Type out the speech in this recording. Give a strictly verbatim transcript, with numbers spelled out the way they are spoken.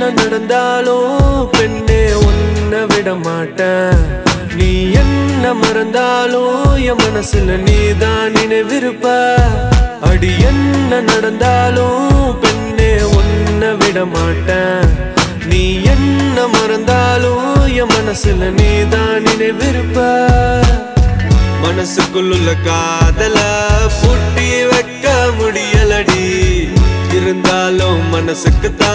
என்ன நடந்தாலும் பெண்ணே உன்னை விட மாட்டேன். நீ என்ன மறந்தாலும் என் மனசுல நீதான் நினைவிருப்ப. அடி என்ன நடந்தாலும் பெண்ணே உன்னை விட மாட்டேன். நீ என்ன மறந்தாலும் என் மனசுல நீதான் நினைவிருப்ப. மனசுக்குள்ள காதல பூட்டி வைக்க முடியலடி, இருந்தாலும் மனசுக்கு தான்